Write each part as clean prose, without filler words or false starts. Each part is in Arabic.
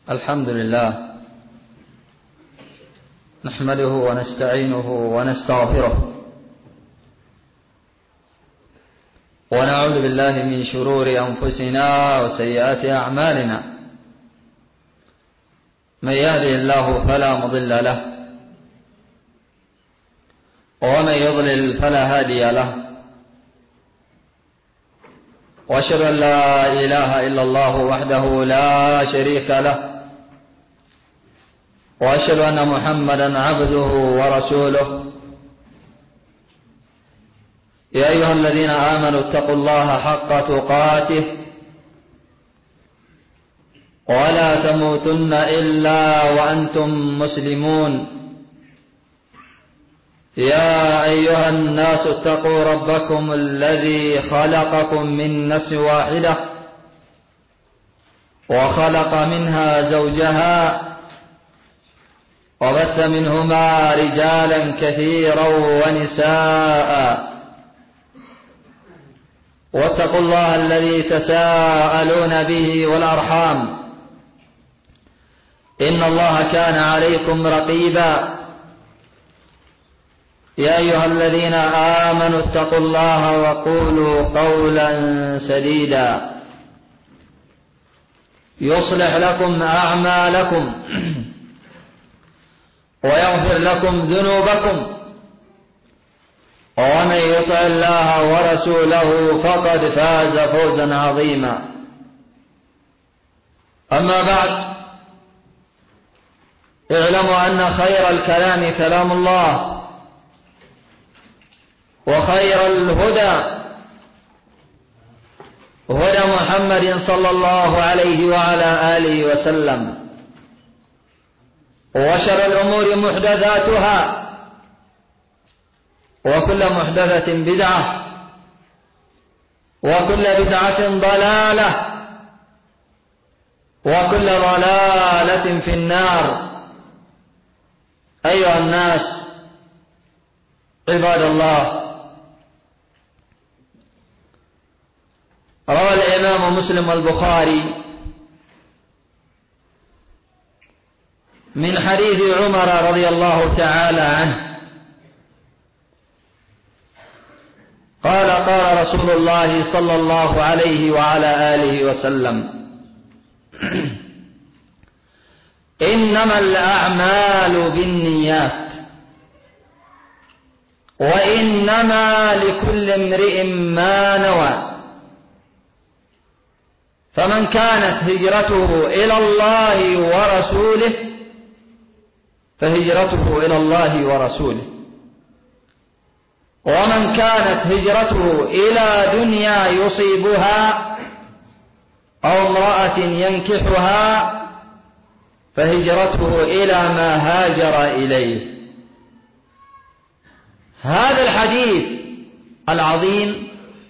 الحمد لله نحمده ونستعينه ونستغفره ونعوذ بالله من شرور أنفسنا وسيئات أعمالنا. من يهده الله فلا مضل له ومن يضلل فلا هادي له، وأشهد أن لا إله إلا الله وحده لا شريك له، وأشهد أن محمدا عبده ورسوله. يا أيها الذين آمنوا اتقوا الله حق تقاته ولا تموتن إلا وأنتم مسلمون. يا أيها الناس اتقوا ربكم الذي خلقكم من نفس واحدة وخلق منها زوجها وبث منهما رجالا كثيرا ونساء، واتقوا الله الذي تساءلون به والأرحام إن الله كان عليكم رقيبا. يا أيها الذين آمنوا اتقوا الله وقولوا قولا سديدا يصلح لكم أعمالكم ويغفر لكم ذنوبكم، ومن يطع الله ورسوله فقد فاز فوزا عظيما. أما بعد، اعلموا أن خير الكلام كلام الله، وخير الهدى هدى محمد صلى الله عليه وعلى آله وسلم، وشر الأمور محدثاتها، وكل محدثة بدعة، وكل بدعة ضلالة، وكل ضلالة في النار. أيها الناس عباد الله، روى الإمام مسلم والبخاري من حديث عمر رضي الله تعالى عنه قال: قال رسول الله صلى الله عليه وعلى آله وسلم: إنما الأعمال بالنيات، وإنما لكل امرئ ما نوى، فمن كانت هجرته إلى الله ورسوله فهجرته إلى الله ورسوله، ومن كانت هجرته إلى دنيا يصيبها أو امرأة ينكحها فهجرته إلى ما هاجر إليه. هذا الحديث العظيم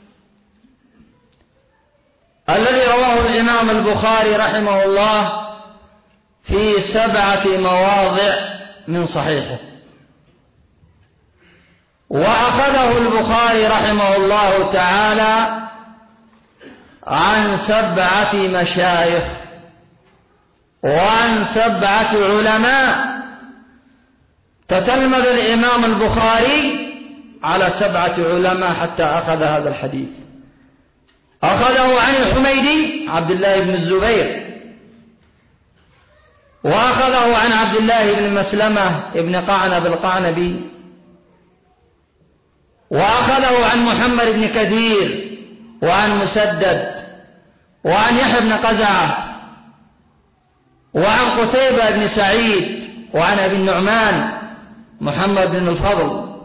الذي رواه الإمام البخاري رحمه الله في 7 مواضع من صحيحه، وأخذه البخاري رحمه الله تعالى عن 7 مشايخ وعن 7 علماء. تتلمذ الإمام البخاري على 7 علماء حتى أخذ هذا الحديث. أخذه عن الحميدي عبد الله بن الزبير، وأخذه عن عبد الله بن مسلمة بن قعنب القعنبي، وأخذه عن محمد بن كثير وعن مسدد وعن يحيى بن قزعة وعن قتيبة بن سعيد وعن أبي النعمان محمد بن الفضل.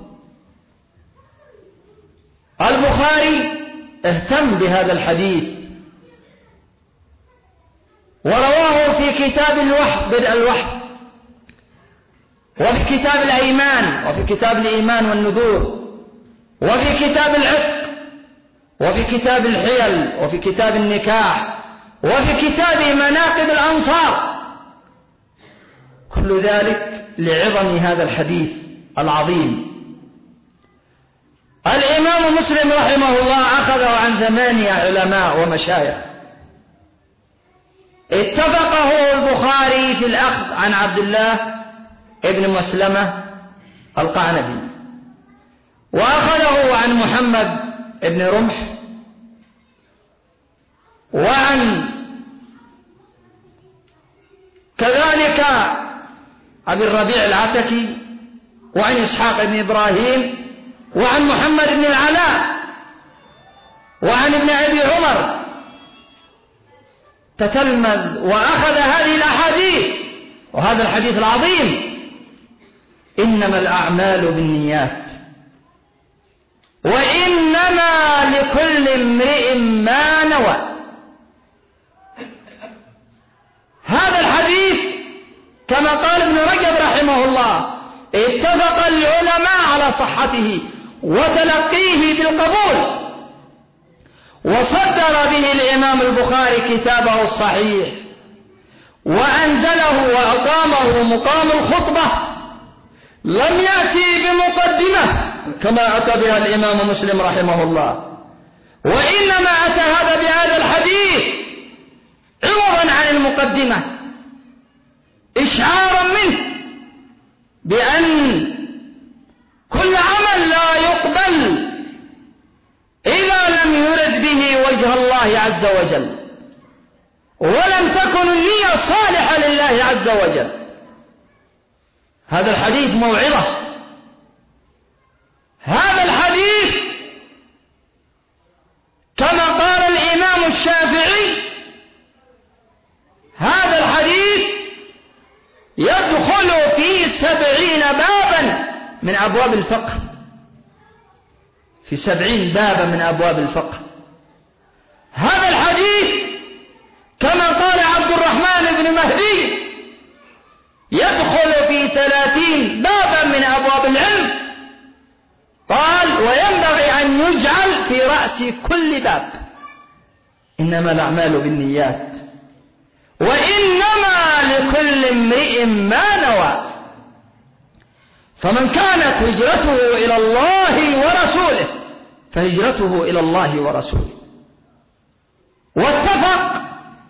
البخاري اهتم بهذا الحديث ورواه في كتاب الوحي بدء الوحي، وفي كتاب الأيمان، وفي كتاب الإيمان والنذور، وفي كتاب العتق، وفي كتاب الحيل، وفي كتاب النكاح، وفي كتاب مناقب الأنصار. كل ذلك لعظم هذا الحديث العظيم. الإمام مسلم رحمه الله أخذه عن 8 علماء ومشايخ، اتفق هو البخاري في الأخذ عن عبد الله ابن مسلمة القعنبي، وأخذه عن محمد ابن رمح، وعن كذلك أبي الربيع العتكي، وعن إسحاق بن إبراهيم، وعن محمد بن العلاء، وعن ابن أبي عمر، تتلمذ وأخذ هذه الأحاديث وهذا الحديث العظيم: إنما الأعمال بالنيات وإنما لكل امرئ ما نوى. هذا الحديث كما قال ابن رجب رحمه الله اتفق العلماء على صحته وتلقيه بالقبول، وصدر به الإمام البخاري كتابه الصحيح وأنزله وأقامه مقام الخطبة، لم يأتي بمقدمة كما أتى بها الإمام مسلم رحمه الله، وإنما أتى هذا بهذا الحديث عوضا عن المقدمة، إشعارا منه بأن كل عمل لا يقبل إذا لم يرد به وجه الله عز وجل، ولم تكن النية صالحة لله عز وجل. هذا الحديث موعظة، هذا الحديث كما قال الإمام الشافعي، هذا الحديث يدخل في 70 بابا من أبواب الفقه، في 70 بابا من أبواب الفقه. هذا الحديث كما قال عبد الرحمن بن مهدي يدخل في 30 بابا من أبواب العلم. قال: وينبغي أن يجعل في رأس كل باب إنما الأعمال بالنيات وإنما لكل امرئ ما نوى. فمن كانت هجرته إلى الله ورسوله فهجرته إلى الله ورسوله. واتفق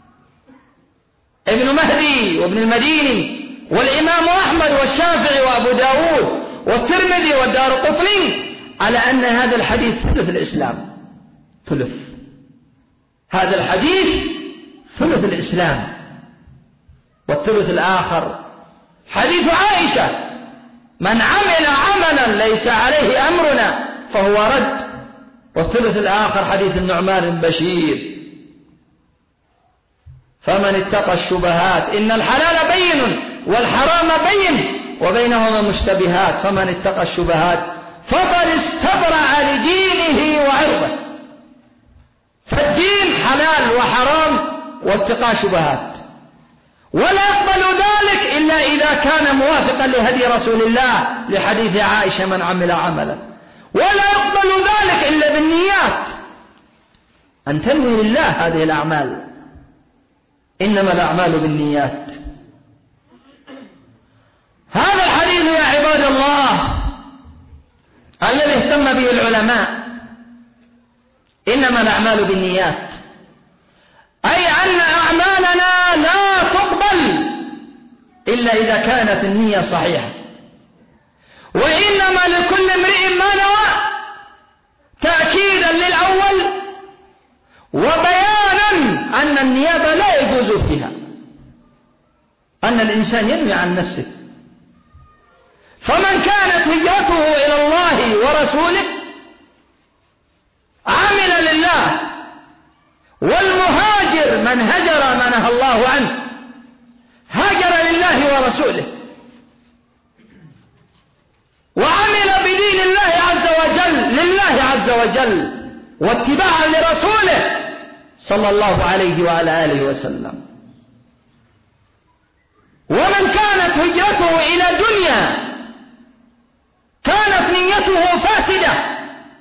ابن مهدي وابن المديني والإمام أحمد والشافعي وأبو داود والترمذي والدارقطني على أن هذا الحديث ثلث الإسلام، ثلث هذا الحديث ثلث الإسلام. والثلث الآخر حديث عائشة: من عمل عملا ليس عليه أمرنا فهو رد. والثلث الآخر حديث النعمان بن بشير: فمن اتقى الشبهات إن الحلال بين والحرام بين وبينهما مشتبهات فمن اتقى الشبهات فقد استبرأ لدينه وعرضه. فالدين حلال وحرام واتقى شبهات، ولا يقبل ذلك إلا إذا كان موافقا لهدي رسول الله لحديث عائشة: من عمل عملا. ولا يقبل ذلك إلا بالنيات، أن تنوي لله هذه الأعمال، إنما الأعمال بالنيات. هذا الحديث يا عباد الله الذي اهتم به العلماء، إنما الأعمال بالنيات، أي أن أعمالنا لا تقبل إلا إذا كانت النية صحيحة. وإنما لكل امرئ ما نوى، تأكيدا للأول وبيانا أن النيابة لا يجوز فيها، أن الإنسان ينوي عن نفسه. فمن كانت هجرته إلى الله ورسوله عمل لله، والمهاجر من هجر ما نهى الله عنه هاجر لله ورسوله وعمل بدين الله عز وجل لله عز وجل واتباعا لرسوله صلى الله عليه وعلى آله وسلم. ومن كانت هجرته إلى دنيا كانت نيته فاسدة،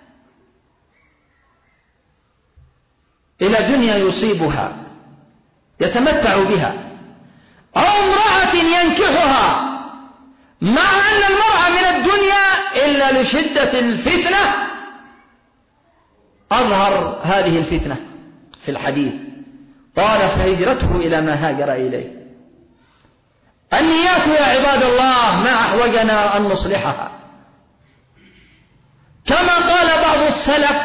إلى دنيا يصيبها يتمتع بها، أو امرأة ينكحها، مع أن المرأة من الدنيا إلا لشدة الفتنة أظهر هذه الفتنة في الحديث. قال: فهجرته إلى ما هاجر إليه. النيات يا عباد الله ما أحوجنا أن نصلحها، كما قال بعض السلف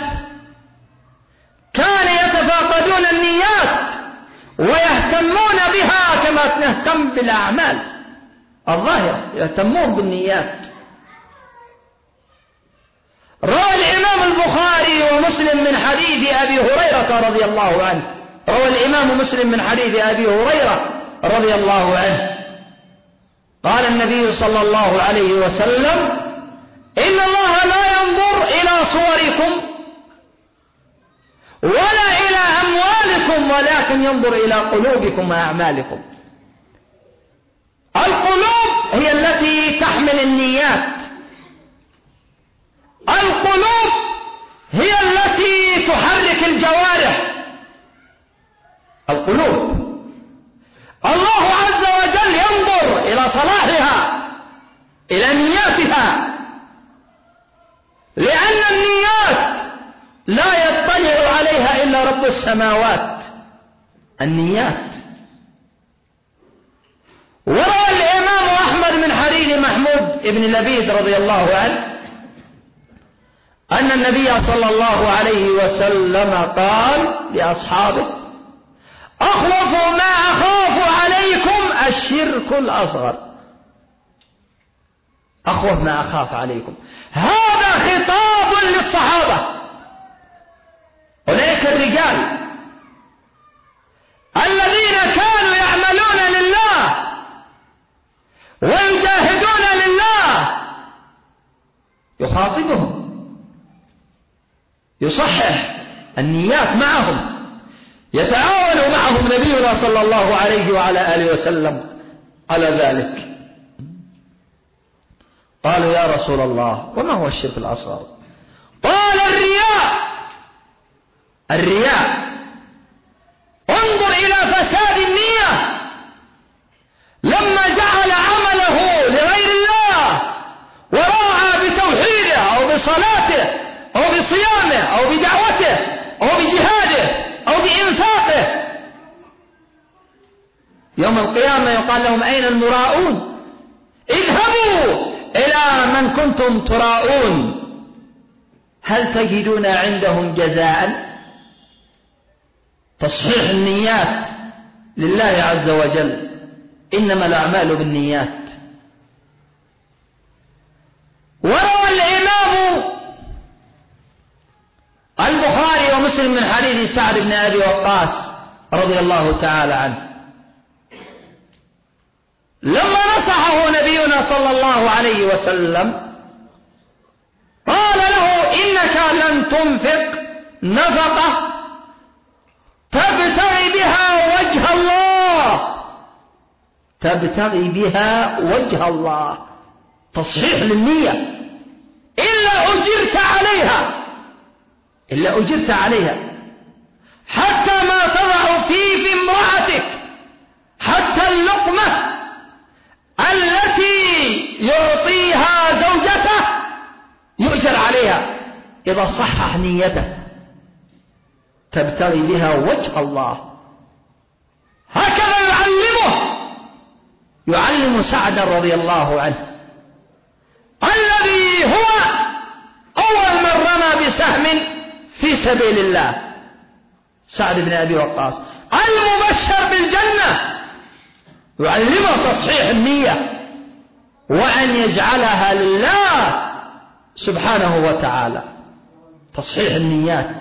كان يتفاقدون النيات ويهتمون بها كما نهتم بالأعمال الظاهرة، يهتمون بالنيات. روى الإمام البخاري ومسلم من حديث أبي هريرة رضي الله عنه، روى الإمام مسلم من حديث أبي هريرة رضي الله عنه قال النبي صلى الله عليه وسلم: إن الله لا ينظر إلى صوركم ولا إلى أموالكم ولكن ينظر إلى قلوبكم وأعمالكم. القلوب هي التي تحمل النيات، القلوب هي التي تحرك الجوارح. القلوب الله عز وجل ينظر إلى صلاحها، إلى نياتها، لأن النيات لا يطلع عليها إلا رب السماوات. النيات. وروى الإمام أحمد من حديث محمود بن لبيد رضي الله عنه أن النبي صلى الله عليه وسلم قال لأصحابه: أخوف ما أخاف عليكم الشرك الأصغر. أخوف ما أخاف عليكم، هذا خطاب للصحابة. أولئك الرجال الذين كانوا يعملون لله ويجاهدون لله، يخاطبهم، يصحح النيات معهم، يتعاون معهم نبينا صلى الله عليه وعلى آله وسلم على ذلك. قالوا: يا رسول الله وما هو الشرك الأصغر؟ قال: الرياء. الرياء. انظر إلى فساد النية، لما جعل عمله لغير الله وراعى بتوحيده أو بصلاته أو بصيامه أو بدعوته أو بجهاده أو بإنفاقه، يوم القيامة يقال لهم: أين المراؤون؟ اذهبوا إلى من كنتم تراؤون، هل تجدون عندهم جزاء؟ تصحيح النيات لله عز وجل، إنما الأعمال بالنيات. وروى الإمام البخاري ومسلم من حديث سعد بن أبي وقاص رضي الله تعالى عنه لما نصحه نبينا صلى الله عليه وسلم قال له: إنك لن تنفق نفقة تبتغي بها وجه الله، تبتغي بها وجه الله، تصحيح للنية، إلا أجرت عليها، إلا أجرت عليها، حتى ما تضع في امرأتك، حتى اللقمة التي يعطيها زوجته يؤجر عليها إذا صحح نيته، تبتغي بها وجه الله. هكذا يعلم سعدا رضي الله عنه، الذي هو أول من رمى بسهم في سبيل الله، سعد بن أبي وقاص المبشر بالجنة، يعلمه تصحيح النية وأن يجعلها لله سبحانه وتعالى، تصحيح النيات.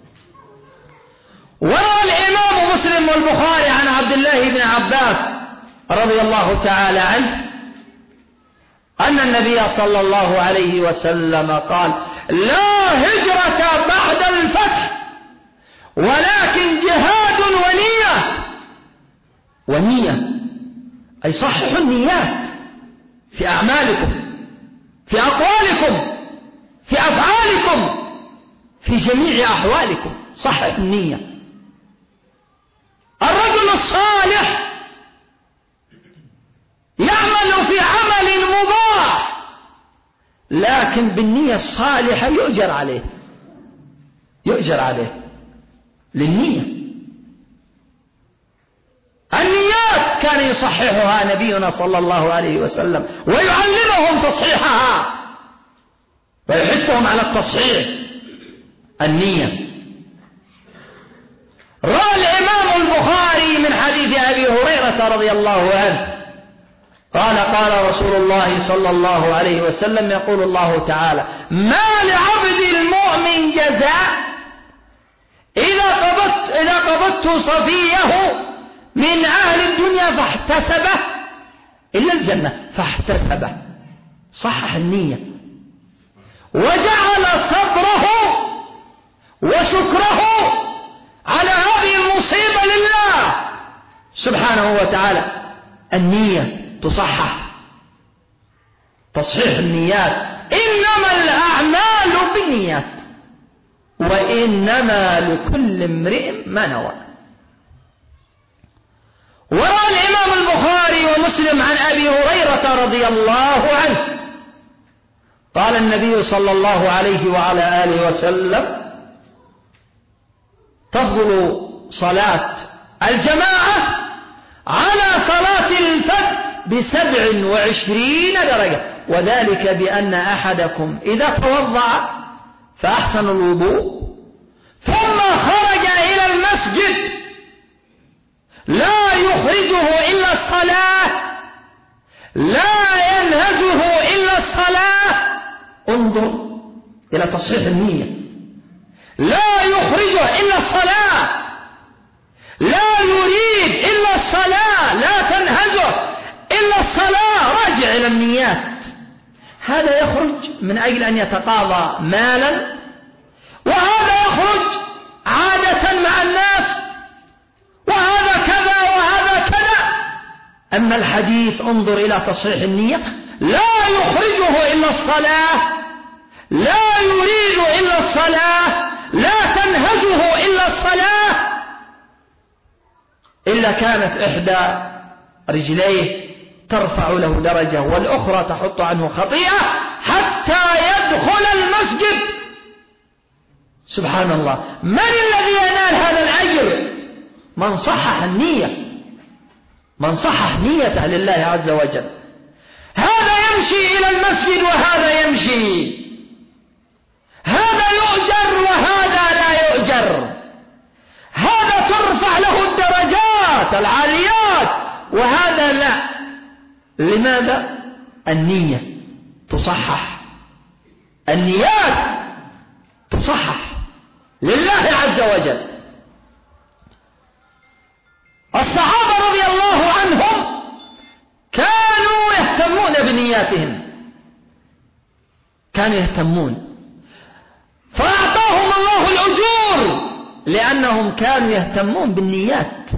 وروى الإمام مسلم والبخاري عن عبد الله بن عباس رضي الله تعالى عنه أن النبي صلى الله عليه وسلم قال: لا هجرة بعد الفتح ولكن جهاد ونية. ونية أي صححوا النيات في أعمالكم، في أقوالكم، في أفعالكم، في جميع أحوالكم، صحح النية. الرجل الصالح يعمل في عمل مباح لكن بالنية الصالحة يؤجر عليه، يؤجر عليه للنية. النيات كان كان يصححها نبينا صلى الله عليه وسلم ويعلمهم تصحيحها ويحثهم على التصحيح. النية. روى الإمام البخاري من حديث أبي هريرة رضي الله عنه قال رسول الله صلى الله عليه وسلم يقول الله تعالى: ما لعبد المؤمن جزاء إذا قبضت صفيه من أهل الدنيا فاحتسبه إلا الجنة فاحتسبه. صحح النية وجعل صبره وشكره على هذه المصيبة لله سبحانه وتعالى. النية تصحح. تصحيح النيات. إنما الأعمال بالنيات وإنما لكل امرئ ما نوى. وروى الإمام البخاري ومسلم عن أبي هريرة رضي الله عنه قال النبي صلى الله عليه وعلى آله وسلم: تفضل صلاة الجماعة على صلاة الفجر ب27 درجة، وذلك بأن أحدكم إذا توضأ فأحسن الوضوء ثم خرج إلى المسجد لا يخرجه إلا الصلاة، لا ينهزه إلا الصلاة. انظر إلى تصحيح النية. لا يخرجه إلا الصلاة، لا يريد إلا الصلاة، لا تنهزه إلا الصلاة. راجع إلى النيات. هذا يخرج من أجل أن يتقاضى مالا، وهذا يخرج عادة مع الناس، وهذا كذا وهذا كذا. أما الحديث انظر إلى تصحيح النية. لا يخرجه إلا الصلاة، لا يريد إلا الصلاة، لا تنهزه إلا الصلاة، إلا كانت إحدى رجليه ترفع له درجة والأخرى تحط عنه خطيئة حتى يدخل المسجد. سبحان الله. من الذي ينال هذا الأجر؟ من صحح النية، من صحح نيته لله عز وجل. هذا يمشي إلى المسجد وهذا يمشي، هذا يؤجر وهذا لا يؤجر، هذا ترفع له الدرجات العاليات وهذا لا. لماذا؟ النية تصحح. النيات تصحح لله عز وجل. الصحابة رضي الله عنهم كانوا يهتمون بنياتهم، كانوا يهتمون، فأعطاهم الله الأجور لأنهم كانوا يهتمون بالنيات.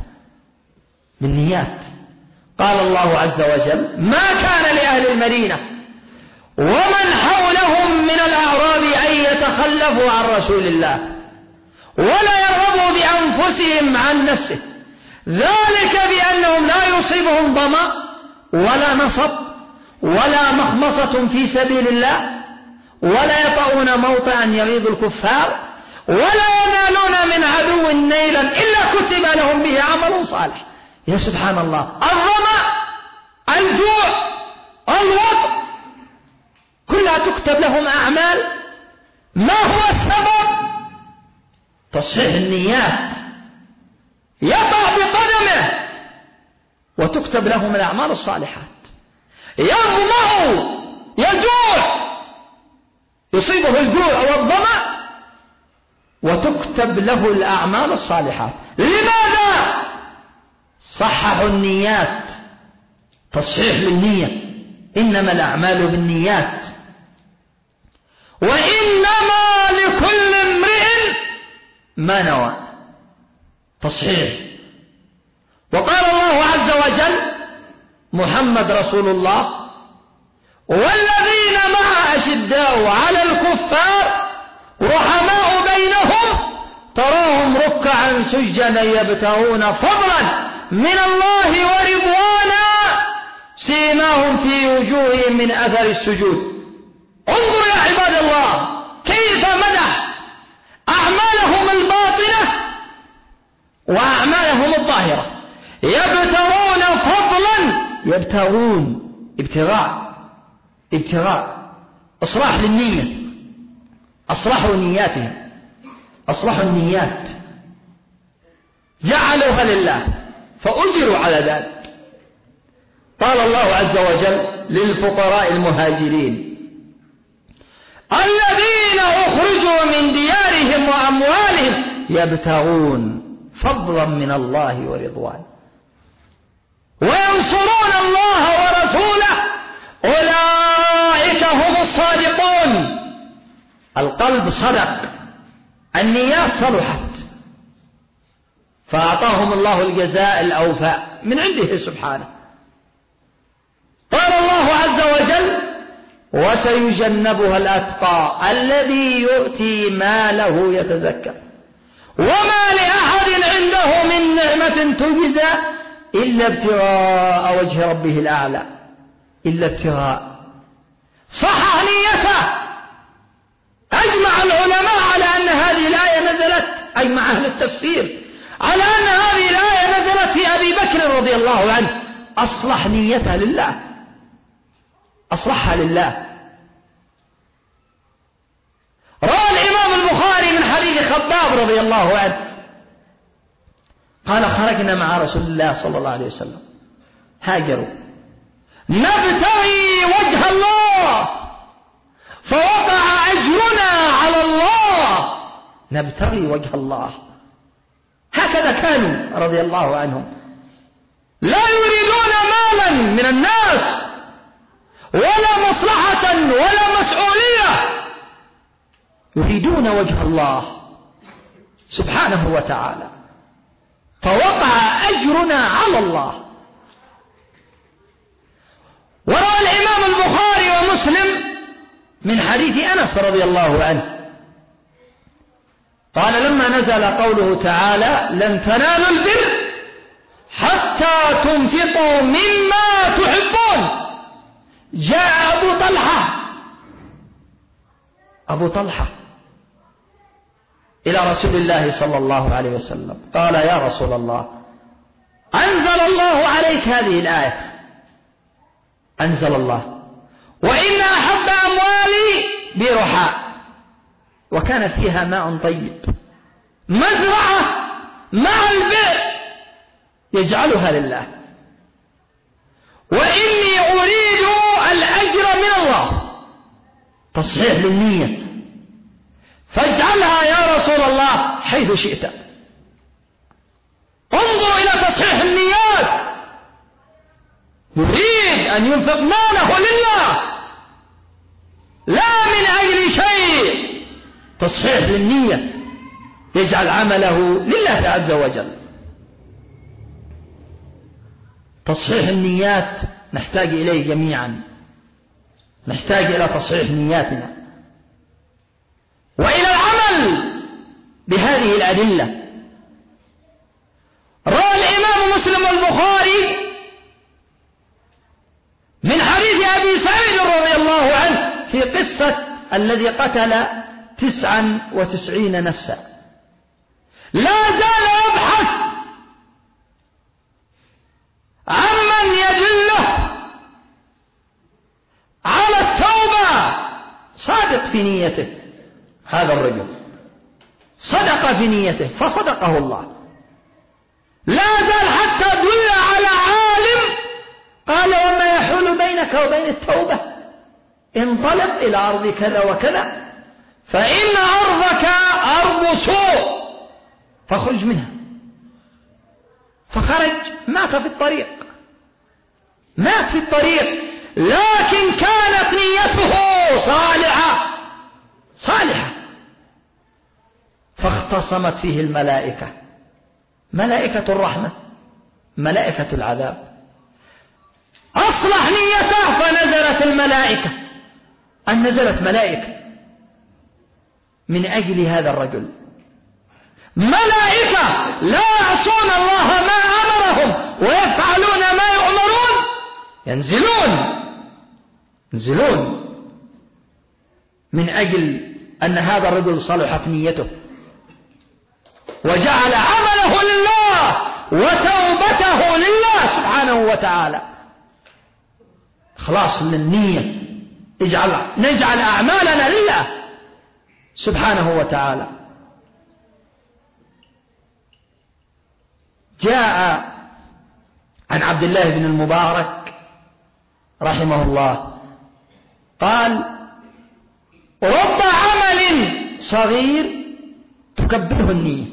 قال الله عز وجل: ما كان لأهل المدينة ومن حولهم من الأعراب أن يتخلفوا عن رسول الله ولا يرغبوا بأنفسهم عن نفسه، ذلك بأنهم لا يصيبهم ظمأ ولا نصب ولا مخمصة في سبيل الله ولا يطؤون موطئا يغيظ الكفار ولا ينالون من عدو نيلا إلا كتب لهم به عمل صالح. يا سبحان الله. الظمأ، الجوع، الوطء، كلها تكتب لهم أعمال. ما هو السبب؟ تصحيح النيات. يطع بقدمه وتكتب لهم الأعمال الصالحات. يظمأ، يجوع، يصيبه الجوع والظمأ وتكتب له الأعمال الصالحات. لماذا؟ صححوا النيات. تصحيح للنية. إنما الأعمال بالنيات وإنما لكل امرئ ما نوى. تصحيح. وقال الله عز وجل: محمد رسول الله والذين معه أشداء على الكفار رحماء بينهم تراهم ركعا سجدا يبتغون فضلا من الله ورضوانا سيماهم في وجوههم من أثر السجود. انظروا يا عباد الله كيف مدح أعمالهم الباطنة وأعمالهم الظاهرة. يبتغون فضلا يبتغون، ابتغاء إصلاح للنية، أصلحوا نياتهم، أصلحوا النيات، جعلوها لله فأجروا على ذلك. قال الله عز وجل للفقراء المهاجرين الذين أخرجوا من ديارهم وأموالهم يبتغون فضلا من الله ورضوانه وينصرون الله ورسوله أولئك هم الصادقون. القلب صدق، النيات صلحت، فأعطاهم الله الجزاء الأوفى من عنده سبحانه. قال الله عز وجل وسيجنبها الأتقى الذي يؤتي ماله يتزكى وما لأحد عنده من نعمة تجزى إلا ابتغاء وجه ربه الأعلى، إلا ابتغاء. صحح نيته. أجمع العلماء على أن هذه الآية نزلت، أجمع أهل التفسير على أن هذه الآية نزلت في أبي بكر رضي الله عنه، أصلح نيته لله، أصلحها لله. روى الإمام البخاري من حديث خباب رضي الله عنه قال خرجنا مع رسول الله صلى الله عليه وسلم، هاجروا نبتغي وجه الله فوقع أجرنا على الله، نبتغي وجه الله. هكذا كانوا رضي الله عنهم، لا يريدون مالا من الناس ولا مصلحة ولا مسؤولية، يريدون وجه الله سبحانه وتعالى، فوقع أجرنا على الله. وروى الإمام البخاري ومسلم من حديث أنس رضي الله عنه قال لما نزل قوله تعالى لن تنالوا البر حتى تنفقوا مما تحبون، جاء أبو طلحة إلى رسول الله صلى الله عليه وسلم قال يا رسول الله أنزل الله عليك هذه الآية، أنزل الله وإن أحب أموالي برحاء، وكان فيها ماء طيب، مزرعة مع البئر يجعلها لله، وإني أريد الأجر من الله، تصحيح للنية، فاجعلها يا رسول الله حيث شئت. انظروا إلى تصحيح النيات، يريد أن ينفق ماله لله لا من أجل شيء، تصحيح للنية، يجعل عمله لله عز وجل. تصحيح النيات نحتاج إليه جميعا، نحتاج إلى تصحيح نياتنا وإلى العمل بهذه الأدلة. روى الإمام مسلم والبخاري من حديث أبي سعيد رضي الله عنه في قصة الذي قتل 99 نفسا، لا زال يبحث عمن يدله على التوبة، صادق في نيته، هذا الرجل صدق في نيته فصدقه الله، لا زال حتى دل على عالم قال وما يحول بينك وبين التوبة، انطلق إلى أرض كذا وكذا فإن أرضك أرض سوء فاخرج منها. فخرج، مات في الطريق، مات في الطريق، لكن كانت نيته صالحة، فاختصمت فيه الملائكة، ملائكة الرحمة ملائكة العذاب، أصلح نيته فنزلت الملائكة، أن نزلت ملائكة من أجل هذا الرجل، ملائكة لا يعصون الله ما أمرهم ويفعلون ما يؤمرون، ينزلون من أجل أن هذا الرجل صلحت نيته وجعل عمله لله وتوبته لله سبحانه وتعالى. إخلاص للنية، نجعل أعمالنا لله سبحانه وتعالى. جاء عن عبد الله بن المبارك رحمه الله قال: رب عمل صغير تكبره النية،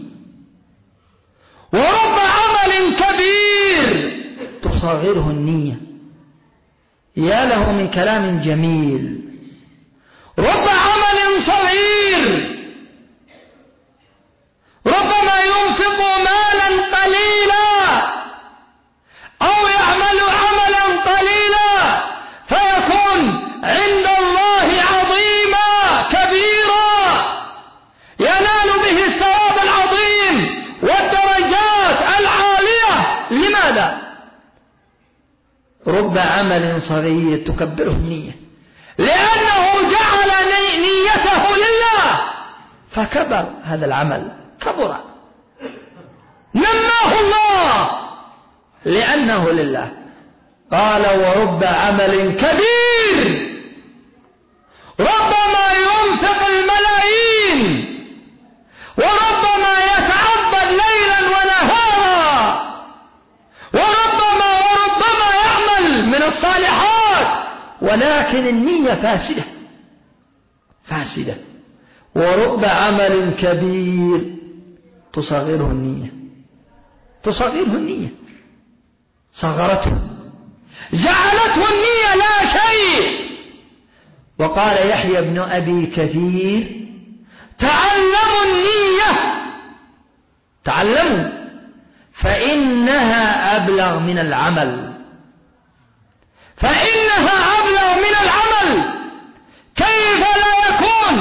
ورب عمل كبير تصغره النية. يا له من كلام جميل. رب عمل صغير ربما ينفق مالا قليلا أو يعمل عملا قليلا فيكون عند الله عظيما كبيرا ينال به الثواب العظيم والدرجات العالية. لماذا؟ رب عمل صغير تكبره النية، لأنه جعل نيته لله فكبر هذا العمل، كبر، نماه الله لأنه لله. قال: ورب عمل كبير ربما ينفق الملايين وربما يتعبد ليلا ونهارا وربما يعمل من الصالحات، ولكن النية فاسدة. ورب عمل كبير تصغره النية، صغرته، جعلته النية لا شيء. وقال يحيى بن أبي كثير: تعلموا النية، تعلموا، فإنها أبلغ من العمل، فإنها أبلغ من العمل. كيف لا يكون؟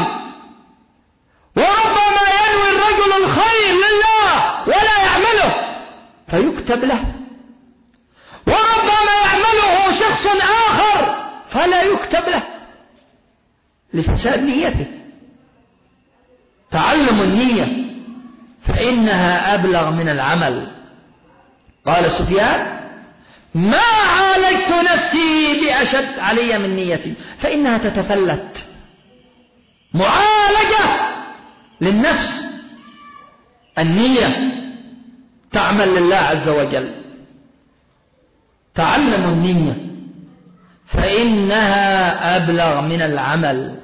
وربما ينوي الرجل الخير لله ولا يعمله فيكتب له، وربما يعمله شخص آخر فلا يكتب له لفساد نيته. تعلم النية فإنها أبلغ من العمل. قال سفيان: ما عالجت نفسي بأشد علي من نيتي، فإنها تتفلت. معالجة للنفس، النية تعمل لله عز وجل. تعلموا النية فإنها أبلغ من العمل.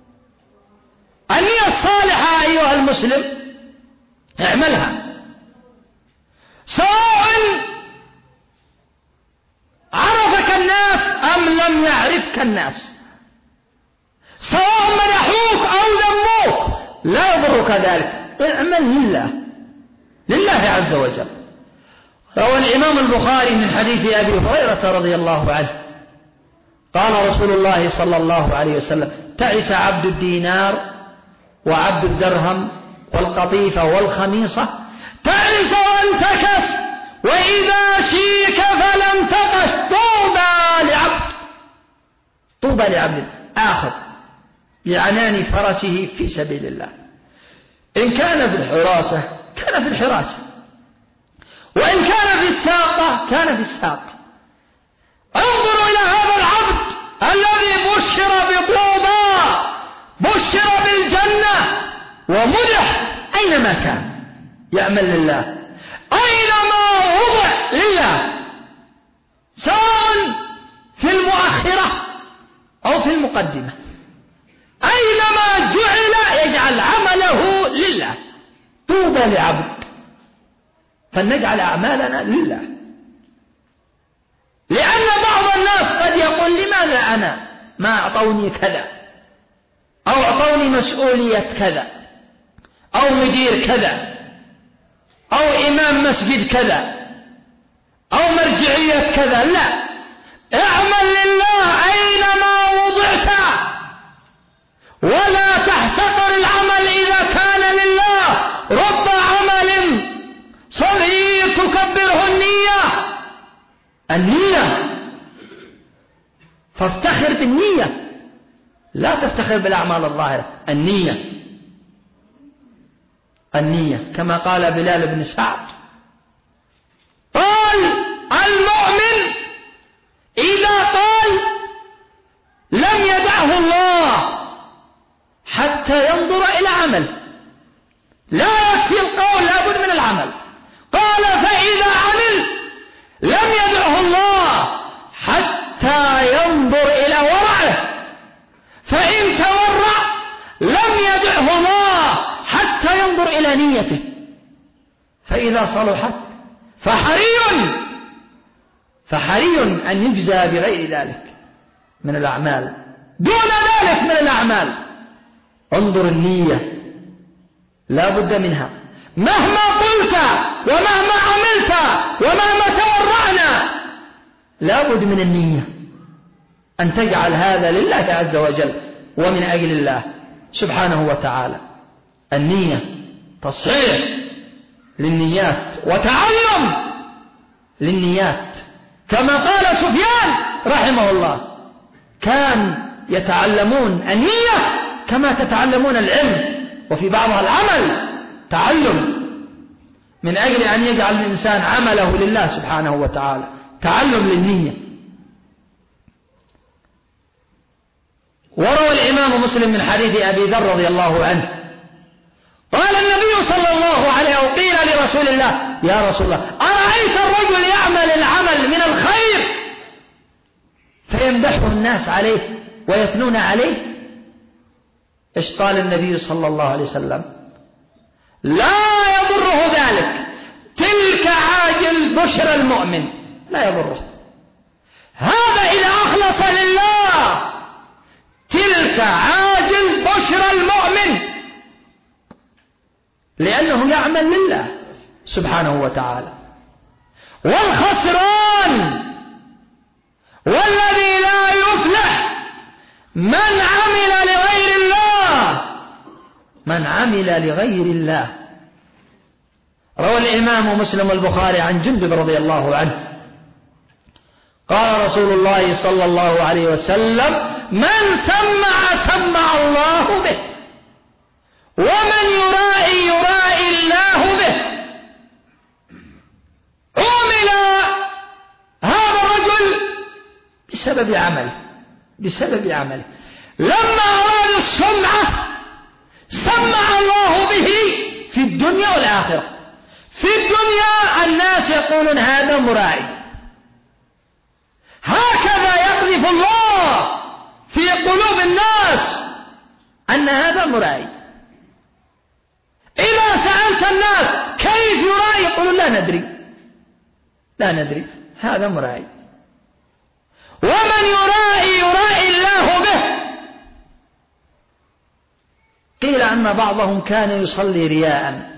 النية الصالحة أيها المسلم اعملها، سواء عرفك الناس أم لم يعرفك الناس، سواء مدحوك أو ذموك، لا يضرك ذلك، اعمل لله عز وجل. روى الإمام البخاري من حديث أبي هريرة رضي الله عنه قال رسول الله صلى الله عليه وسلم: تعس عبد الدينار وعبد الدرهم والقطيفة والخميصة، تعس وانتكس، وإذا شيك فلم تقش. طوبى لعبد آخذ بعنان فرسه في سبيل الله. إن كان في الحراسة كان في الحراسة، وإن كان في الساقة كان في الساقة. انظروا إلى هذا العبد الذي بشر بطوبى، بشر بالجنة، ومدح أينما كان يعمل لله، أينما وضع لله، سواء في المؤخرة أو في المقدمة، أينما جعل يجعل عمله لله. طوبى لعبد. فلنجعل أعمالنا لله، لأن بعض الناس قد يقول: لماذا أنا ما أعطوني كذا، أو أعطوني مسؤولية كذا، أو مدير كذا، أو إمام مسجد كذا، أو مرجعية كذا. لا، اعمل لله أينما وضعت، ولا تحتقر العمل إذا كان لله. رب عمل صغير تكبره النية، فافتخر بالنية، لا تفتخر بالأعمال الظاهرة. النية كما قال بلال بن سعد: قال المؤمن إذا قال فإذا صلحت فحري أن يجزى بغير ذلك من الأعمال، دون ذلك من الأعمال. انظر النية لا بد منها، مهما قلت ومهما عملت ومهما تورعنا لا بد من النية، أن تجعل هذا لله عز وجل ومن أجل الله سبحانه وتعالى. النية تصحيح للنيات وتعلم للنيات، كما قال سفيان رحمه الله: كان يتعلمون النية كما تتعلمون العلم، وفي بعضها العمل تعلم، من أجل أن يجعل الإنسان عمله لله سبحانه وتعالى، تعلم للنية. وروى الإمام مسلم من حديث أبي ذر رضي الله عنه قال النبي صلى الله عليه وسلم: قيل لرسول الله: يا رسول الله، أرأيت الرجل يعمل العمل من الخير فيمدحه الناس عليه ويثنون عليه؟ إيش قال النبي صلى الله عليه وسلم: لا يضره ذلك، تلك عاجل بشرى المؤمن، لا يضره هذا إذا أخلص لله، تلك عاجل بشرى المؤمن، لأنه يعمل لله سبحانه وتعالى. والخسران والذي لا يفلح من عمل لغير الله، من عمل لغير الله. روى الإمام مسلم والبخاري عن جندب رضي الله عنه قال رسول الله صلى الله عليه وسلم: من سمع الله به، ومن يرائي الله به. عمل هذا الرجل بسبب عمله، لما أراد السمعة سمع الله به في الدنيا والآخرة. في الدنيا الناس يقولون هذا مرائي، هكذا يقذف الله في قلوب الناس أن هذا مرائي. إذا سألت الناس كيف يرائي يقولون لا ندري هذا مرائي. ومن يرائي الله به. قيل أن بعضهم كان يصلي رياء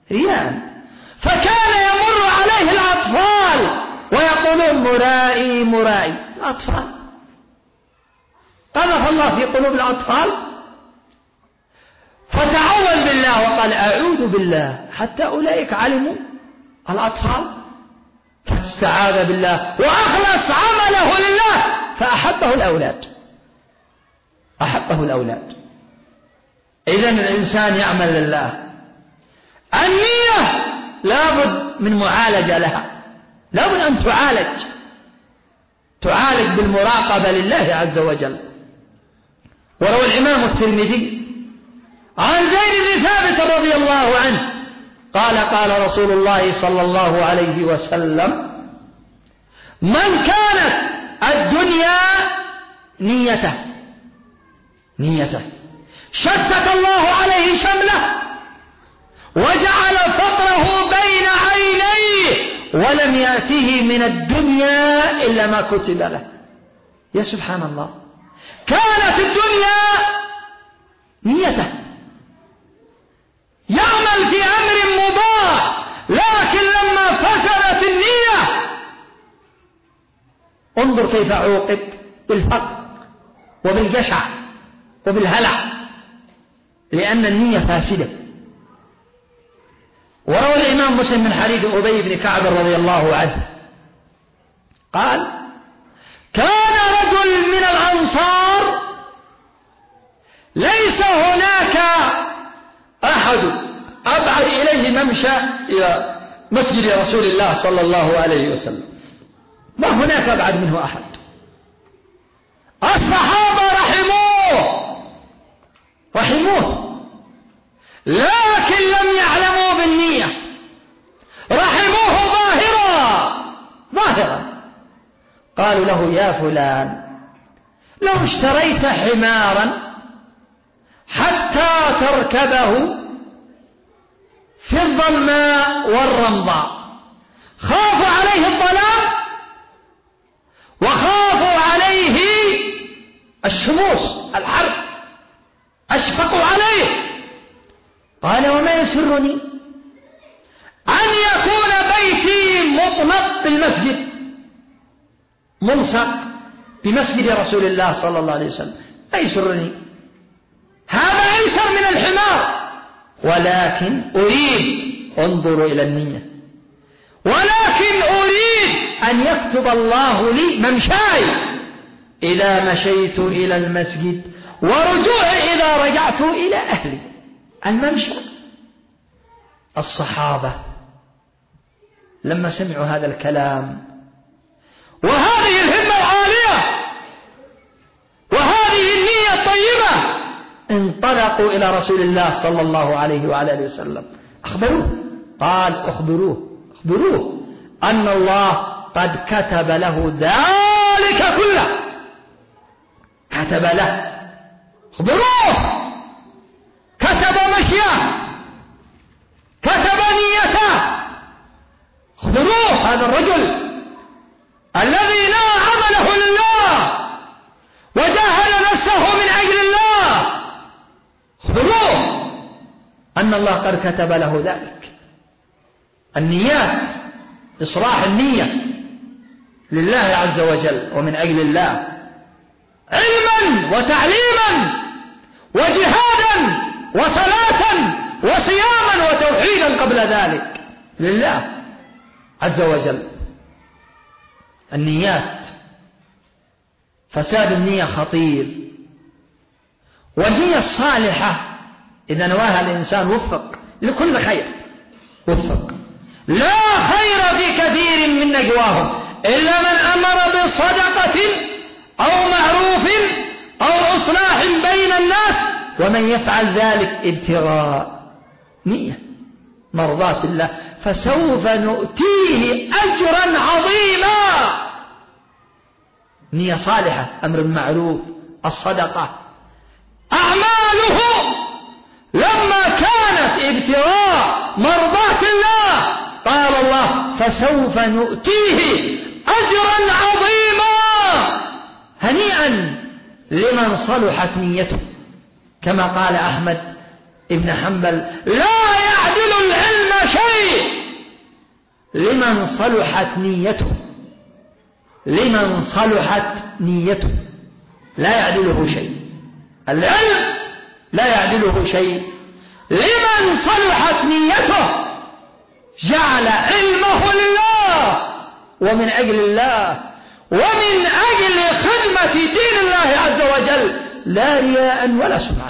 فكان يمر عليه الأطفال ويقولون مرائي. الأطفال قذف الله في قلوب الأطفال، فتعوذ بالله وقال: أعوذ بالله، حتى أولئك علموا الأطفال، فاستعاذ بالله وأخلص عمله لله فأحبه الأولاد. إذن الإنسان يعمل لله. النية لابد من معالجة لها، لابد أن تعالج بالمراقبة لله عز وجل. وروى الإمام الترمذي عن زيد بن ثابت رضي الله عنه قال رسول الله صلى الله عليه وسلم: من كانت الدنيا نيته شتت الله عليه شمله وجعل فقره بين عينيه ولم يأته من الدنيا إلا ما كتب له. يا سبحان الله، كانت الدنيا نيته، يعمل في أمر مباح، لكن لما فسدت النية انظر كيف عوقب بالفقر وبالجشع وبالهلع، لأن النية فاسدة. وروى الإمام مسلم من حديث أبي بن كعب رضي الله عنه قال: كان رجل من الأنصار ليس هناك أحد أبعد إليه ممشى إلى مسجد رسول الله صلى الله عليه وسلم، ما هناك أبعد منه أحد. الصحابة رحموه، لكن لم يعلموا بالنية، رحموه ظاهرا. قالوا له: يا فلان، لو اشتريت حمارا حتى تركبه في الظلماء والرمضاء، خافوا عليه الظلام وخافوا عليه الشموس الحرب، أشفقوا عليه. قال وما يسرني أن يكون بيتي مطمط بالمسجد، ملصق بمسجد رسول الله صلى الله عليه وسلم، لا يسرني، هذا أيسر من الحمار، ولكن أريد، انظروا إلى النية، ولكن أريد أن يكتب الله لي ممشاي إذا مشيت إلى المسجد ورجوعي إذا رجعت إلى أهلي. الممشى. الصحابة لما سمعوا هذا الكلام وهذه الهمة العالية وهذه النية الطيبة انطلقوا إلى رسول الله صلى الله عليه وعلى آله وسلم، أخبروه. قال أخبروه أن الله قد كتب له ذلك كله، كتب له، أخبروه، كتب مشيه، كتب نيته، أخبروه هذا الرجل الذي لا عمله لله وجاهد نفسه من أجل الله، أخبروه أن الله قد كتب له ذلك. النيات، إصلاح النية لله عز وجل ومن أجل الله، علما وتعليما وجهادا وصلاة وصياما وتوحيدا قبل ذلك لله عز وجل. النيات، فساد النية خطير، والنية الصالحة إذا نواها الإنسان وفق لكل خير، وفق. لا خير في كثير من نجواهم إلا من أمر بصدقة أو معروف أو إصلاح بين الناس، ومن يفعل ذلك ابتغاء نية مرضات الله فسوف نؤتيه أجرا عظيما. نية صالحة، أمر بالمعروف، الصدقة، أعماله لما كانت ابتغاء مرضات الله قال الله فسوف نؤتيه أجرا عظيما. هنيئا لمن صلحت نيته، كما قال أحمد ابن حنبل لا يعدل العلم شيء لمن صلحت نيته، لمن صلحت نيته لا يعدله شيء، العلم لا يعدله شيء لمن صلحت نيته، جعل علمه لله ومن أجل الله ومن أجل خدمة دين الله عز وجل، لا رياء ولا سمعة.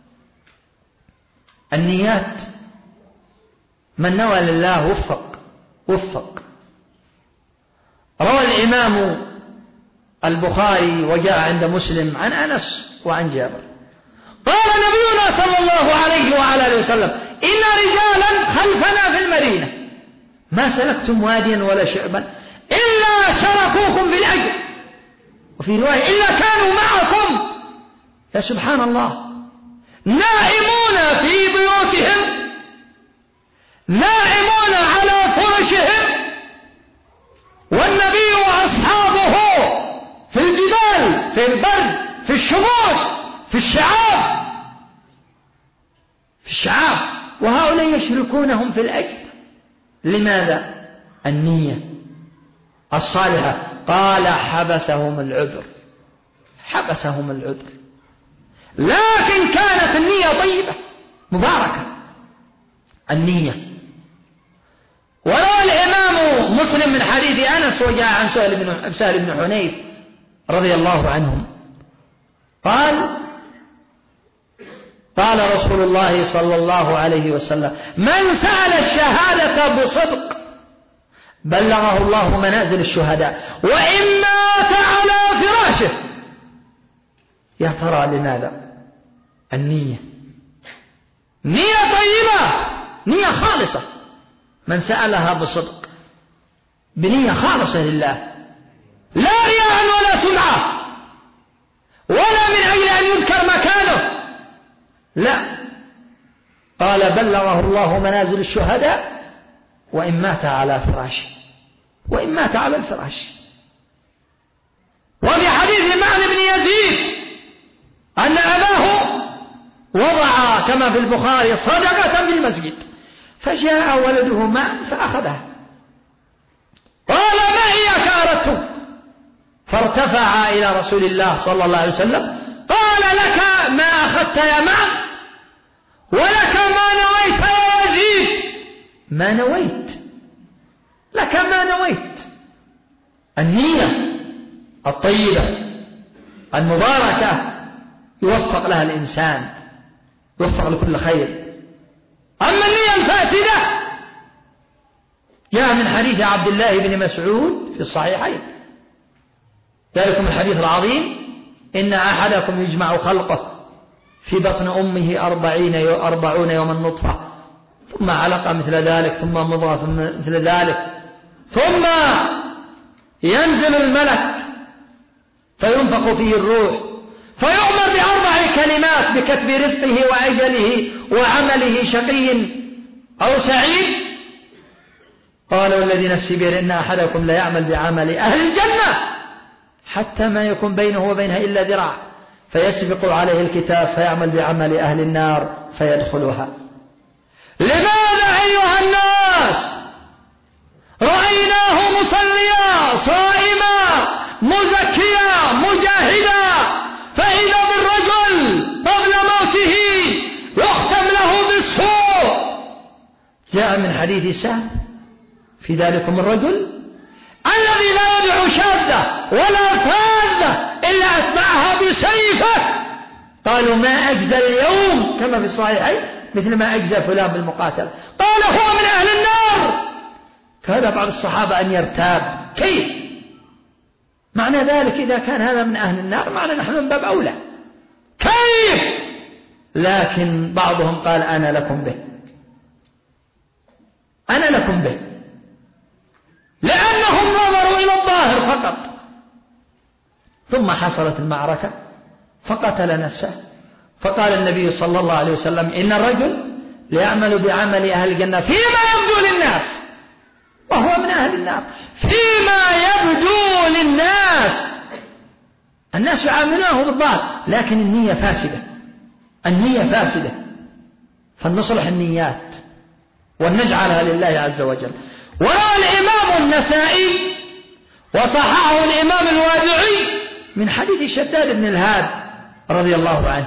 النيات، من نوى لله وفق. روى الإمام البخاري وجاء عند مسلم عن أنس وعن جابر قال نبينا صلى الله عليه وعلى آله وسلم إن رجالا خلفنا في المدينة ما سلكتم واديا ولا شعبا إلا شركوكم بالأجر، وفي رواية إلا كانوا معكم. يا سبحان الله، نائمون في بيوتهم، نائمون على فرشهم، والنبي وأصحابه في الجبال، في البرد، في الشموس، في الشعاب، وهؤلاء يشركونهم في الأجر. لماذا؟ النية الصالحة. قال حبسهم العذر، لكن كانت النية طيبة مباركة النية. وروى الإمام مسلم من حديث أنس وجاء عن سهل بن حنيف رضي الله عنهم قال رسول الله صلى الله عليه وسلم من سأل الشهادة بصدق بلغه الله منازل الشهداء وإن مات على فراشه. يا ترى لماذا؟ النية، نية طيبة، نية خالصة، من سألها بصدق بنية خالصة لله، لا رياء ولا سمعة ولا من أجل أن يذكر مكانه، لا، قال بلغه الله منازل الشهداء وإن مات على فراشه، وإن مات على الفراش. وفي حديث معن بن يزيد أن أباه وضع كما في البخاري صدقة في المسجد، فجاء ولده معه فأخذها، قال ما هي كارته؟ فارتفع إلى رسول الله صلى الله عليه وسلم قال لك ما أخذت يا معن، ولك ما نويت يا يزيد. ما نويت، لك ما نويت. النية الطيبة المباركة يوفق لها الإنسان، يوفق لكل خير. أما النية الفاسدة جاء من حديث عبد الله بن مسعود في الصحيحين، ذلكم الحديث العظيم: إن أحدكم يجمع خلقه في بطن أمه 40 يوما نطفة، ثم علقة مثل ذلك، ثم مضغة مثل ذلك، ثم ينزل الملك فينفخ فيه الروح، فيؤمر ب4 كلمات: بكتب رزقه وأجله وعمله شقي أو سعيد. قال والذي نفسي بيده إن أحدكم لا يعمل بعمل أهل الجنة حتى ما يكون بينه وبينها إلا ذراع، فيسبق عليه الكتاب فيعمل بعمل أهل النار فيدخلها. لماذا أيها الناس رأيناه مصليا صائما مزكيا مجاهدا، فإذا بالرجل قبل موته يختم له بالسوء؟ جاء من حديث سهل في ذلكم الرجل الذي لا يدعو شاذة ولا فاذة إلا أتبعها بسيفه. قالوا ما أجزى اليوم كما في الصحيحين مثل ما أجزى فلان بالمقاتلة. قال هو من أهل النار. كان بعض الصحابة أن يرتاب: كيف معنى ذلك؟ إذا كان هذا من أهل النار معنى نحن من باب أولى، كيف؟ لكن بعضهم قال أنا لكم به، أنا لكم به، لأنهم نظروا إلى الظاهر فقط. ثم حصلت المعركة فقتل نفسه، فقال النبي صلى الله عليه وسلم: إن الرجل ليعمل بعمل أهل الجنة فيما يبدو للناس، وهو من أهل النار. فيما يبدو للناس، الناس يعاملونه بالظاهر، لكن النية فاسدة، النية فاسدة. فلنصلح النيات ونجعلها لله عز وجل. وروى الإمام النسائي وصححه الإمام الوادعي من حديث شداد بن الهاد رضي الله عنه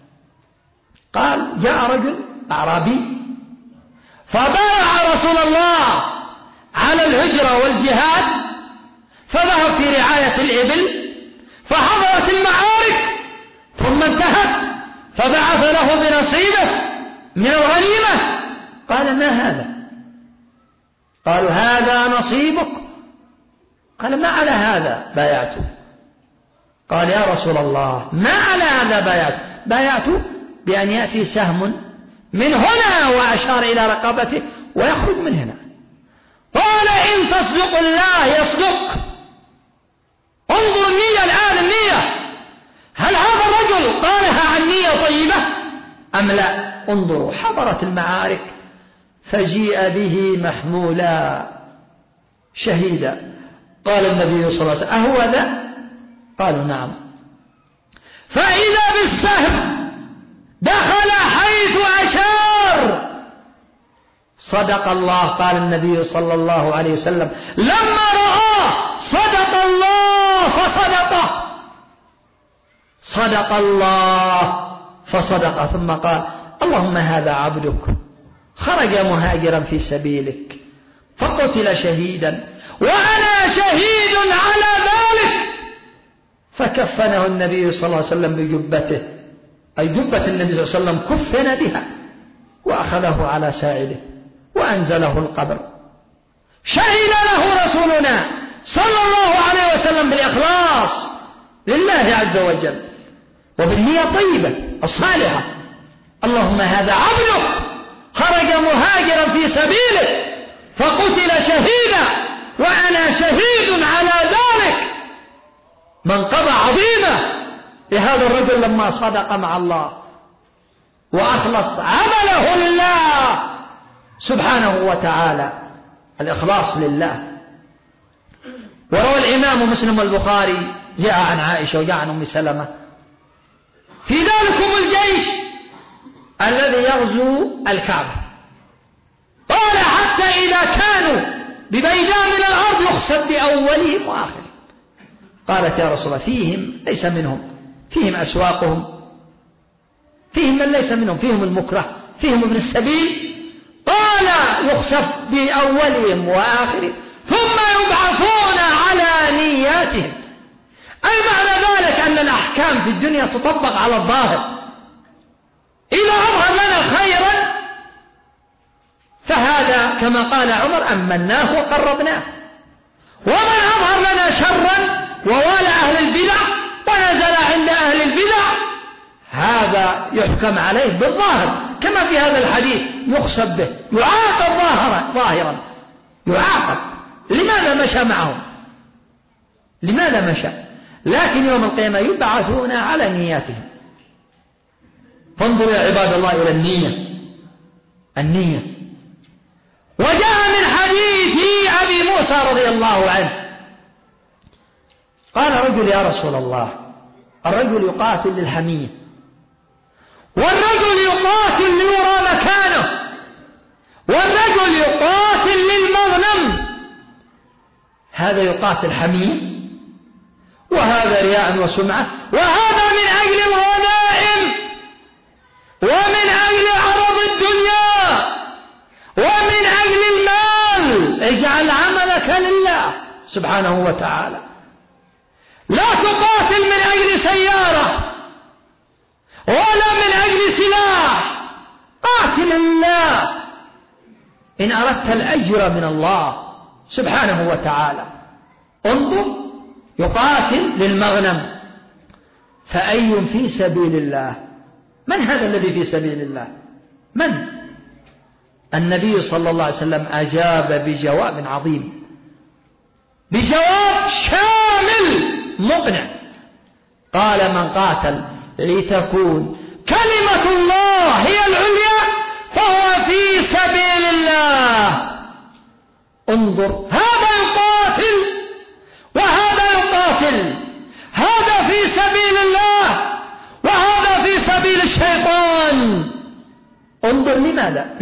قال: جاء رجل أعرابي فبايع رسول الله على الهجرة والجهاد، فذهب في رعاية الإبل، فحضرت المعارك ثم انتهت، فبعث له بنصيبه من الغنيمة. قال: ما هذا؟ قالوا: هذا نصيبك. قال: ما على هذا بايعته. قال: يا رسول الله ما على هذا بايعته؟ بايعته بأن يأتي سهم من هنا، وأشار إلى رقبته، ويخرج من هنا. قال: إن تصدق الله يصدق. انظر النية الآن، النية، هل هذا الرجل قالها عن نية طيبة أم لا؟ انظروا، حضرت المعارك فجيء به محمولا شهيدا. قال النبي صلى الله عليه وسلم: أهو ذا؟ قالوا: نعم. فإذا بالسهم دخل حيث أشار. صدق الله. قال النبي صلى الله عليه وسلم: لما رآه صدق الله فصدقه، صدق الله فصدقه. ثم قال: اللهم هذا عبدك خرج مهاجرا في سبيلك فقتل شهيدا، وأنا شهيد على ذلك. فكفنه النبي صلى الله عليه وسلم بجبته، أي جبة النبي صلى الله عليه وسلم كفن بها، وأخذه على ساعده وأنزله القبر. شهد له رسولنا صلى الله عليه وسلم بالإخلاص لله عز وجل وبالنية الطيبة الصالحة. اللهم هذا عبدك خرج مهاجرا في سبيلك فقتل شهيدا، وأنا شهيد على ذلك. منقبة عظيمة لهذا الرجل لما صدق مع الله. وأخلص عمله لله سبحانه وتعالى، الإخلاص لله. وروى الإمام مسلم والبخاري جاء عن عائشة وجاء عن أم سلمة في ذلكم الجيش الذي يغزو الكعبة، قال حتى إذا كانوا ببيداء من الأرض يخسف بأولهم وآخرهم. قالت يا رسول الله فيهم ليس منهم، فيهم أسواقهم، فيهم من ليس منهم، فيهم المكره، فيهم ابن السبيل. قال يخسف بأولهم وآخرهم ثم يبعثون على نياتهم. أي معنى ذلك أن الأحكام في الدنيا تطبق على الظاهر، إذا أظهر لنا خيرا فهذا كما قال عمر أمناه وقربناه، ومن أظهر لنا شرا ووالى أهل البدع ونزل عند أهل البدع هذا يحكم عليه بالظاهر، كما في هذا الحديث يخسف به، يعاقب ظاهرا، يعاقب. لماذا مشى معهم؟ لماذا مشى؟ لكن يوم القيامة يبعثون على نياتهم. فانظروا يا عباد الله إلى النية. وجاء من حديث أبي موسى رضي الله عنه قال رجل يا رسول الله الرجل يقاتل للحمية، والرجل يقاتل ليرى مكانه، والرجل يقاتل للمغنم، هذا يقاتل حمية وهذا رياء وسمعة، وهذا من أجل الغنائم ومن أجل عرض الدنيا ومن أجل المال. اجعل عملك لله سبحانه وتعالى، لا تقاتل من أجل سيارة ولا من أجل سلاح، قاتل الله إن أردت الأجر من الله سبحانه وتعالى. انظر يقاتل للمغنم، فأي في سبيل الله؟ من هذا الذي في سبيل الله؟ من؟ النبي صلى الله عليه وسلم أجاب بجواب عظيم، بجواب شامل مقنع. قال من قاتل لتكون كلمة الله هي العليا فهو في سبيل الله. انظر، هذا يقاتل وهذا يقاتل، هذا في سبيل الله وهذا في سبيل الشيطان. انظر لماذا؟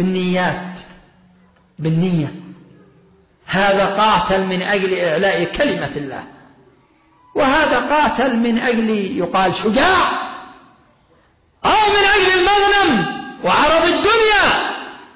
بالنية. هذا قاتل من أجل إعلاء كلمة الله، وهذا قاتل من أجل يقال شجاع، أو من أجل المغنم وعرض الدنيا.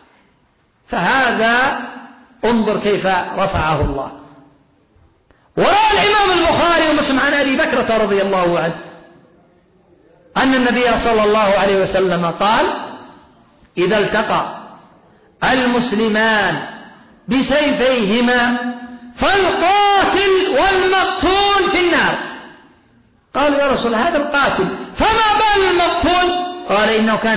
فهذا انظر كيف رفعه الله. وروى الإمام البخاري ومسلم عن أبي بكرة رضي الله عنه أن النبي صلى الله عليه وسلم قال إذا التقى المسلمان بسيفيهما فالقاتل والمقتول في النار. قالوا يا رسول الله هذا القاتل، فما بال المقتول؟ قال إنه كان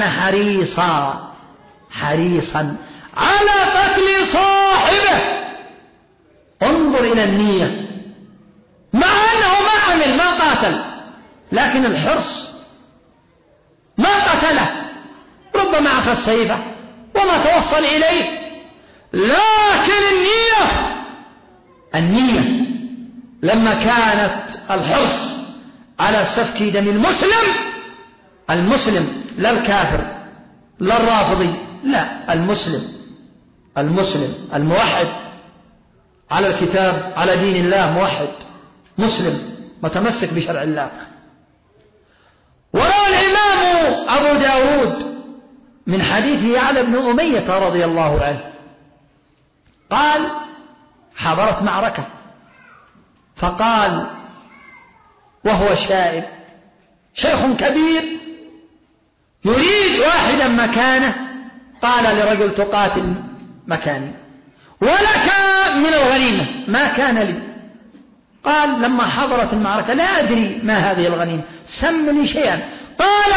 حريصا على قتل صاحبه. انظر إلى النية، مع أنه ما عمل، ما قاتل، لكن الحرص ما قتله، ربما أخذ سيفه وما توصل إليه، لكن النية لما كانت الحرص على سفك دم المسلم لا الكافر لا الرافضي، لا المسلم الموحد على الكتاب على دين الله، موحد مسلم متمسك بشرع الله. وروى الإمام أبو داود من حديث يعلى بن أمية رضي الله عنه قال حضرت معركة، فقال وهو شائب شيخ كبير يريد واحدا مكانه، قال لرجل تقاتل مكاني ولك من الغنيمة ما كان لي. قال لما حضرت المعركة لا أدري ما هذه الغنيمة، سم لي شيئا. قال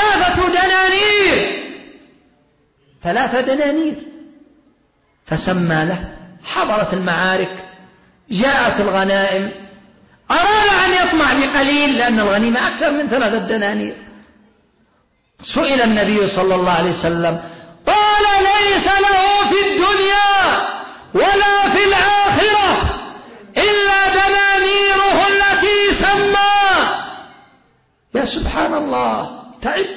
3 دنانير، فسمى له. حضرت المعارك، جاءت الغنائم، أراد أن يطمع بقليل لأن الغنيمة أكثر من 3 دنانير. سئل النبي صلى الله عليه وسلم قال ليس له في الدنيا ولا في الآخرة إلا دنانيره التي سمى. يا سبحان الله، تعب.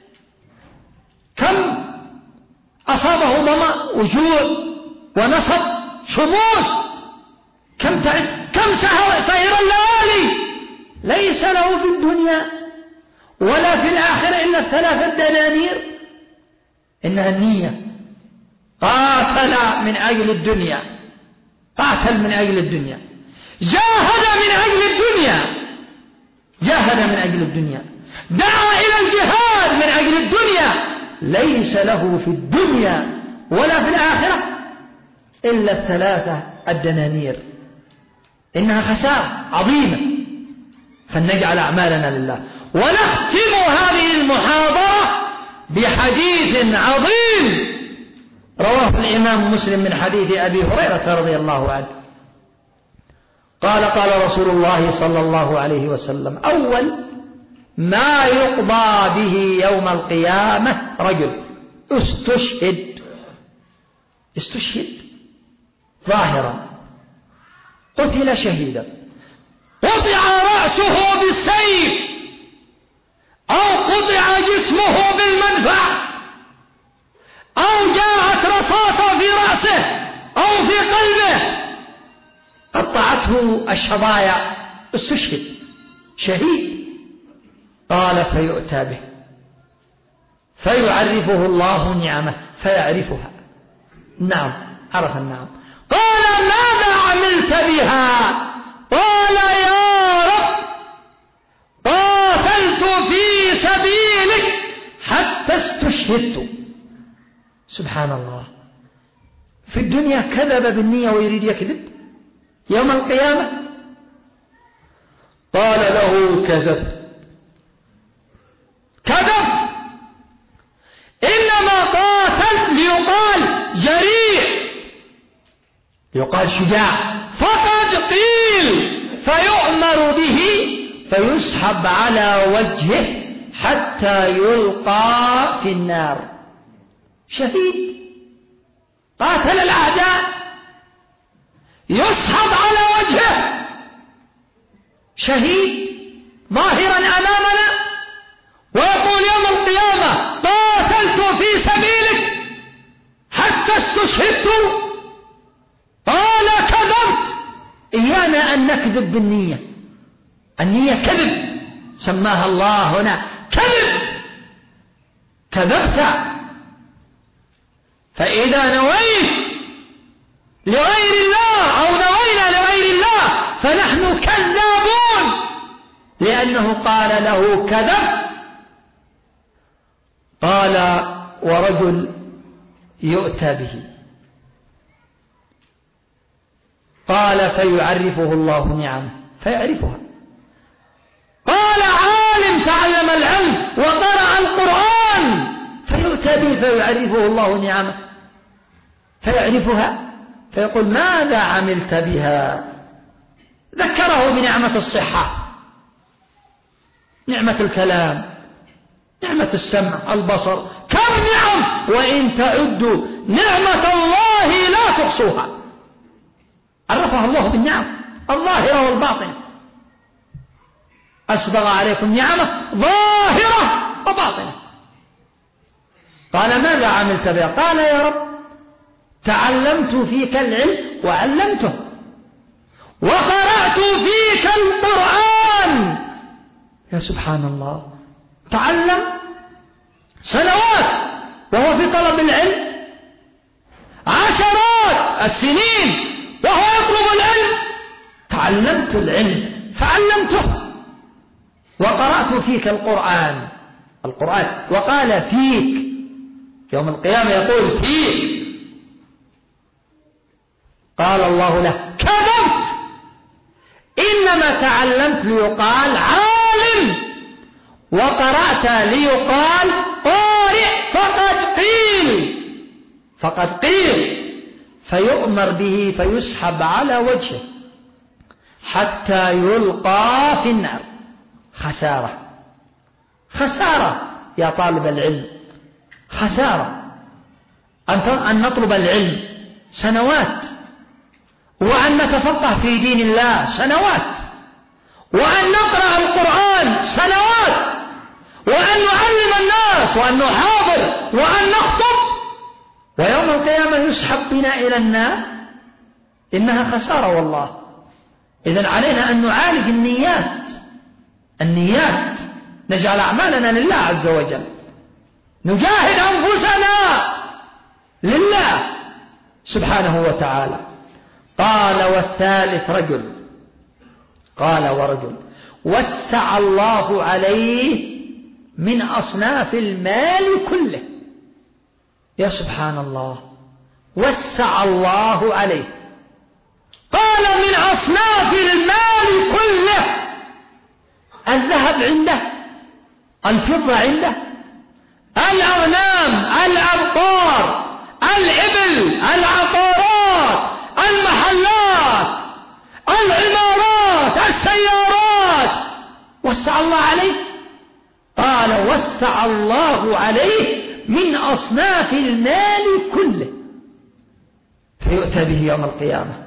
كم أصابه ظمأ وجوع ونصب شموس، كم تعب، كم سهر الليالي. ليس له في الدنيا ولا في الآخرة إلا 3 دنانير. إنها النية. قاتل من أجل الدنيا، قاتل من أجل الدنيا، جاهد من أجل الدنيا، جاهد من أجل الدنيا، دعا إلى الجهاد من أجل الدنيا. ليس له في الدنيا ولا في الآخرة إلا 3 الدنانير. إنها خسارة عظيمة. فلنجعل أعمالنا لله. ونختم هذه المحاضرة بحديث عظيم رواه الإمام مسلم من حديث أبي هريرة رضي الله عنه قال قال رسول الله صلى الله عليه وسلم أول ما يقضى به يوم القيامة رجل استشهد ظاهرا، قتل شهيدا، قطع رأسه بالسيف أو قطع جسمه بالمدفع أو جاءت رصاصة في رأسه أو في قلبه قطعته الشظايا، استشهد شهيد. قال فيؤتى به فيعرفه الله نعمه فيعرفها. نعم، عرف النعم. قال ماذا عملت بها؟ قال يا رب قاتلت في سبيلك حتى استشهدت. سبحان الله. في الدنيا كذب بالنية ويريد يكذب، يوم القيامة قال له كذب إنما قاتل ليقال جريء، يقال شجاع، فقد قيل فيؤمر به فيسحب على وجهه حتى يلقى في النار. شهيد قاتل الأعداء يسحب على وجهه، شهيد ظاهرا أمامنا، ويقول يوم القيامة قاتلت في سبيلك حتى استشهدت. قال كذبت. إيانا أن نكذب بالنية، النية كذب سماها الله هنا كذب، كذبت. فإذا نويت لغير الله أو نوينا لغير الله فنحن كذابون، لأنه قال له كذب. قال ورجل يؤتى به قال فيعرفه الله نعمه فيعرفها. قال عالم تعلم العلم وقرأ القرآن فيؤتى به فيعرفه الله نعمه فيعرفها، فيقول ماذا عملت بها؟ ذكره بنعمة الصحة، نعمة الكلام، نعمة السمع، البصر، كم نعم وإن تعدوا نعمة الله لا تحصوها. عرفها الله بالنعم الظاهرة والباطنة. أسبغ عليكم نعمة ظاهرة وباطنة. قال ماذا عملت بها؟ قال يا رب تعلمت فيك العلم وعلمته وقرأت فيك القرآن. يا سبحان الله، تعلم سنوات وهو في طلب العلم، عشرات السنين وهو يطلب العلم. تعلمت العلم فعلمته وقرأت فيك القرآن. وقال فيك، يوم القيامة يقول فيك. قال الله له كذبت، إنما تعلمت ليقال عالم وقرأت ليقال قارئ. فقد قيل فيؤمر به فيسحب على وجهه حتى يلقى في النار. خسارة يا طالب العلم، خسارة أن نطلب العلم سنوات، وأن نتفقه في دين الله سنوات، وأن نقرأ القرآن سنوات، وأن نعلم الناس، وأن نحاضر، وأن نخطب، ويوم القيامة يسحب بنا إلى النار. إنها خسارة والله. إذن علينا أن نعالج النيات، نجعل أعمالنا لله عز وجل، نجاهد أنفسنا لله سبحانه وتعالى. قال والثالث رجل، قال ورجل وسع الله عليه من أصناف المال كله. يا سبحان الله، وسع الله عليه. قال من أصناف المال كله، الذهب عنده، الفضة عنده، الأغنام، الأبقار، الإبل، العقارات، المحلات، العمارات، السيارات، وسع الله عليه. قال وسع الله عليه من أصناف المال كله، فيؤتى به يوم القيامة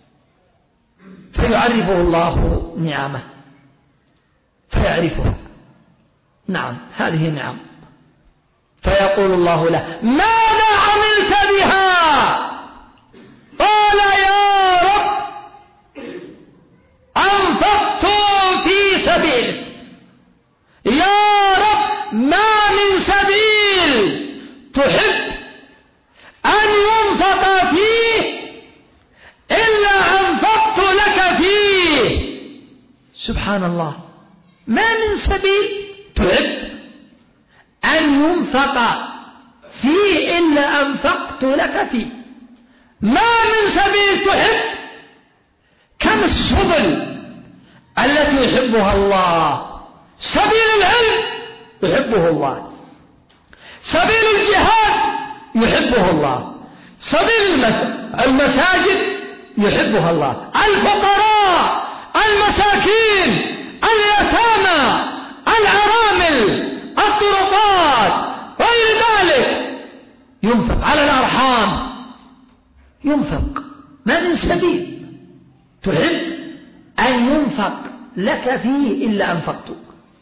فيعرفه الله نعمه فيعرفها، نعم هذه نعم، فيقول الله له ماذا عملت بها؟ قال يا رب أنفقت في سبيلك. يا رب ما من سبيل تحب أن ينفق فيه إلا أنفقت لك فيه. سبحان الله، ما من سبيل تحب أن ينفق فيه إلا أنفقت لك فيه. ما من سبيل تحب. كم السبل التي يحبها الله. سبيل العلم يحبه الله، سبيل الجهاد يحبه الله، سبيل المساجد يحبها الله، الفقراء، المساكين، اليتامى، العرامل، الطرقات، غير ذلك ينفق على الأرحام، ينفق. ما من سبيل تحب أن ينفق لك فيه إلا أنفقته.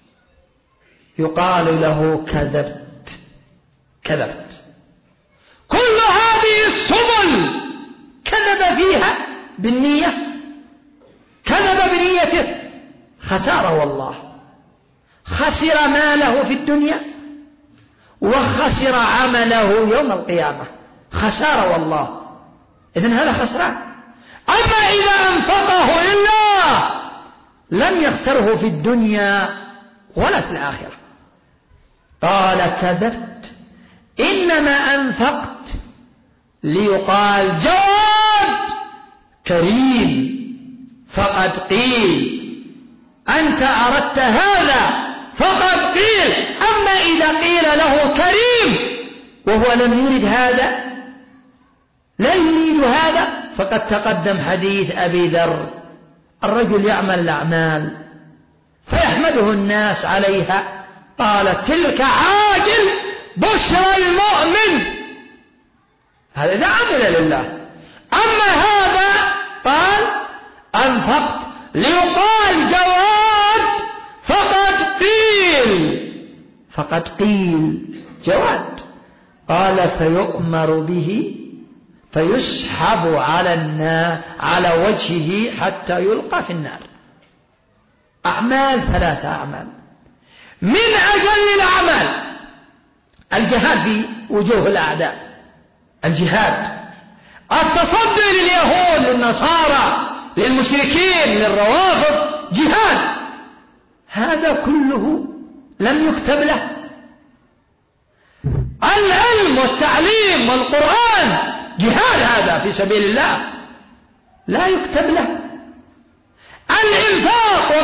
يقال له كذبت، كذبت. كل هذه السبل كذب فيها بالنية، كذب بنيته، خسارة والله. خسر ماله في الدنيا وخسر عمله يوم القيامة، خسارة والله. إذن هذا خسران. أما إذا أنفقه لله لم يخسره في الدنيا ولا في الآخرة. قال كذبت، إنما أنفقت ليقال جواد كريم فقد قيل، أنت أردت هذا فقد قيل. أما إذا قيل له كريم وهو لم يرد هذا، لا يريد هذا، فقد تقدم حديث أبي ذر: الرجل يعمل الأعمال فيحمده الناس عليها، قال تلك عاجل بشرى المؤمن، هذا إذا عمل لله. أما هذا قال أنفقت ليقال جواد فقد قيل، فقد قيل جواد. قال فيؤمر به فيسحب على النار على وجهه حتى يلقى في النار. أعمال، 3 أعمال. من أجل الأعمال الجهاد في وجوه الأعداء، الجهاد، التصدي لليهود، للنصارى، للمشركين، للروافض، جهاد. هذا كله لم يكتب له. العلم والتعليم والقرآن جهاد، هذا في سبيل الله لا يكتب له. الإنفاق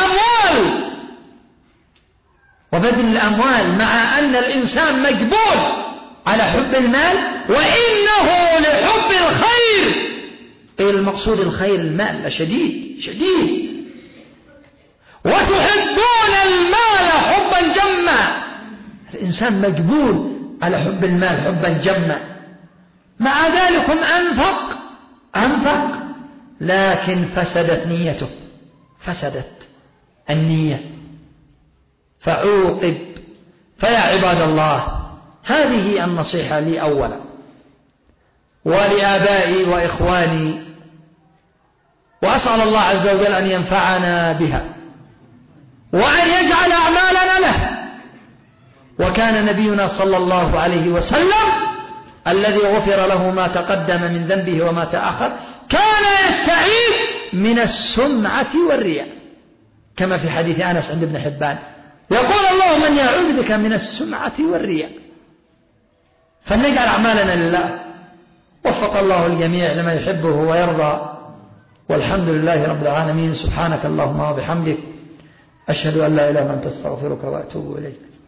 وبذل الأموال مع أن الإنسان مجبول على حب المال، وإنه لحب الخير. المقصود الخير، المال شديد شديد. وتحبون المال حبا جما، إنسان مجبول على حب المال حبا جما، مع ذلك أنفق لكن فسدت نيته، فسدت النية فعوقب. فيا عباد الله، هذه النصيحة لي أولا ولآبائي وإخواني، وأسأل الله عز وجل أن ينفعنا بها وأن يجعل أعمالنا له. وكان نبينا صلى الله عليه وسلم الذي غفر له ما تقدم من ذنبه وما تأخر كان يستعيذ من السمعة والرياء، كما في حديث أنس عند ابن حبان، يقول اللهم إني أعوذ بك من السمعة والرياء. فلنجعل أعمالنا لله. وفق الله الجميع لما يحبه ويرضى، والحمد لله رب العالمين. سبحانك اللهم وبحمدك، أشهد أن لا إله إلا أنت، أستغفرك وأتوب إليك.